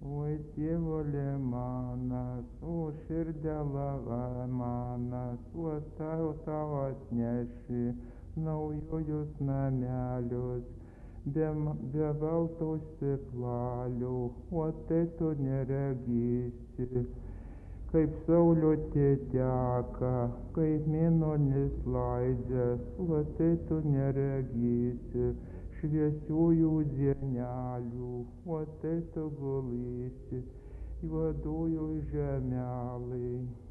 Oi, tėvuli manas, o širdėla manas, o tau atneši naujojus namelius, be balto stiklalių, o tai tu neregysi. Kaip saulutė teka, kaip mėnulis laidžias, o tai tu neregysi. Šviesiųjų dienelių, o tai tu gulėsi juodojoj žemelėj.